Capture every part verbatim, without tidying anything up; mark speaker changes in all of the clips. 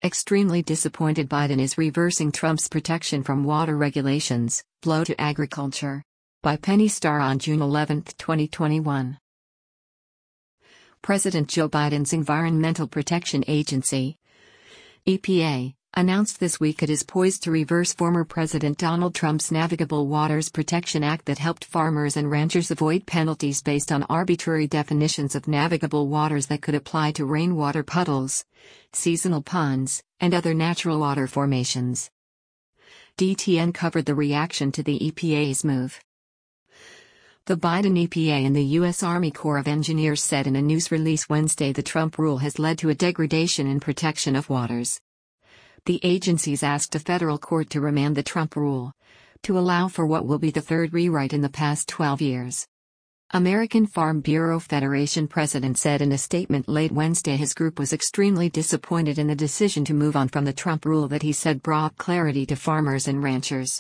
Speaker 1: Extremely disappointed Biden is reversing Trump's protection from water regulations, blow to agriculture. By Penny Starr on June eleventh, twenty twenty-one. President Joe Biden's Environmental Protection Agency, E P A, announced this week it is poised to reverse former President Donald Trump's Navigable Waters Protection Act that helped farmers and ranchers avoid penalties based on arbitrary definitions of navigable waters that could apply to rainwater puddles, seasonal ponds, and other natural water formations. D T N covered the reaction to the E P A's move. The Biden E P A and the U S Army Corps of Engineers said in a news release Wednesday the Trump rule has led to a degradation in protection of waters. The agencies asked a federal court to remand the Trump rule, to allow for what will be the third rewrite in the past twelve years. American Farm Bureau Federation president said in a statement late Wednesday his group was extremely disappointed in the decision to move on from the Trump rule that he said brought clarity to farmers and ranchers.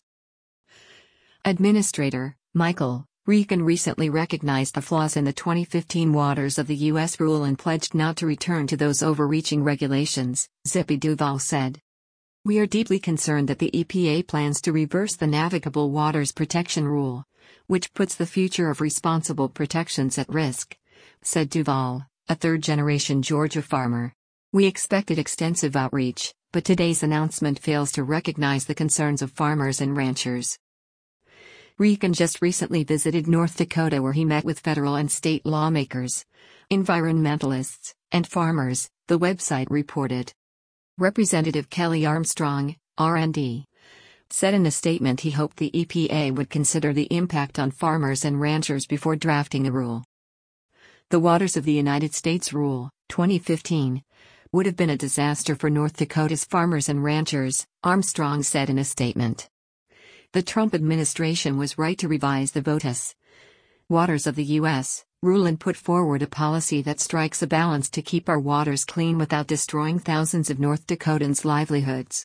Speaker 1: Administrator Michael Regan recently recognized the flaws in the twenty fifteen Waters of the U S rule and pledged not to return to those overreaching regulations, Zippy Duvall said. We are deeply concerned that the E P A plans to reverse the Navigable Waters Protection Rule, which puts the future of responsible protections at risk, said Duvall, a third-generation Georgia farmer. We expected extensive outreach, but today's announcement fails to recognize the concerns of farmers and ranchers. Regan just recently visited North Dakota where he met with federal and state lawmakers, environmentalists, and farmers, the website reported. Representative Kelly Armstrong, R and D, said in a statement he hoped the E P A would consider the impact on farmers and ranchers before drafting a rule. The Waters of the United States Rule, twenty fifteen, would have been a disaster for North Dakota's farmers and ranchers, Armstrong said in a statement. The Trump administration was right to revise the WOTUS, Waters of the U S, rule and put forward a policy that strikes a balance to keep our waters clean without destroying thousands of North Dakotans' livelihoods.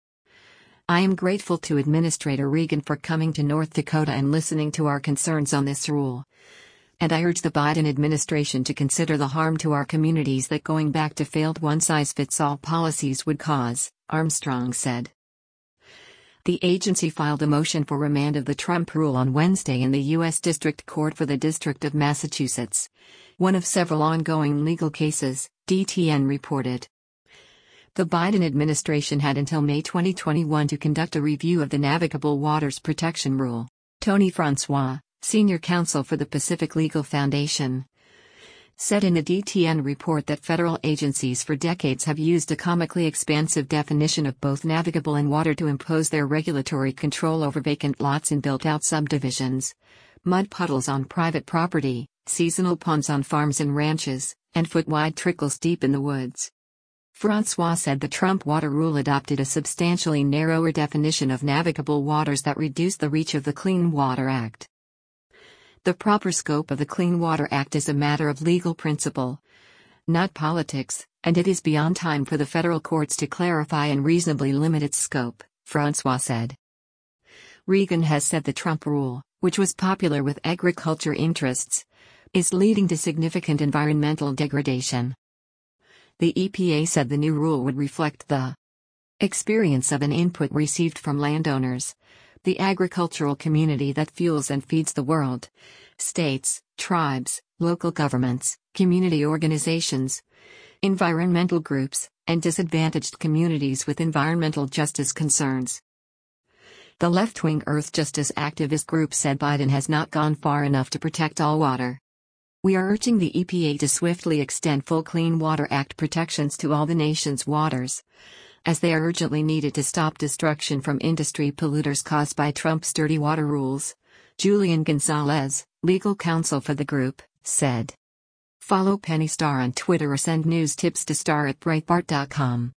Speaker 1: I am grateful to Administrator Regan for coming to North Dakota and listening to our concerns on this rule. And I urge the Biden administration to consider the harm to our communities that going back to failed one-size-fits-all policies would cause, Armstrong said. The agency filed a motion for remand of the Trump rule on Wednesday in the U S District Court for the District of Massachusetts, one of several ongoing legal cases, D T N reported. The Biden administration had until May twenty twenty-one to conduct a review of the Navigable Waters Protection Rule. Tony Francois, senior counsel for the Pacific Legal Foundation, said in a D T N report that federal agencies for decades have used a comically expansive definition of both navigable and water to impose their regulatory control over vacant lots in built-out subdivisions, mud puddles on private property, seasonal ponds on farms and ranches, and foot-wide trickles deep in the woods. Francois said the Trump water rule adopted a substantially narrower definition of navigable waters that reduced the reach of the Clean Water Act. The proper scope of the Clean Water Act is a matter of legal principle, not politics, and it is beyond time for the federal courts to clarify and reasonably limit its scope, Francois said. Regan has said the Trump rule, which was popular with agriculture interests, is leading to significant environmental degradation. The E P A said the new rule would reflect the experience of an input received from landowners, the agricultural community that fuels and feeds the world, states, tribes, local governments, community organizations, environmental groups, and disadvantaged communities with environmental justice concerns. The left-wing Earth Justice activist group said Biden has not gone far enough to protect all water. We are urging the E P A to swiftly extend full Clean Water Act protections to all the nation's waters, as they are urgently needed to stop destruction from industry polluters caused by Trump's dirty water rules, Julian Gonzalez, legal counsel for the group, said. Follow Penny Starr on Twitter or send news tips to star at breitbart dot com.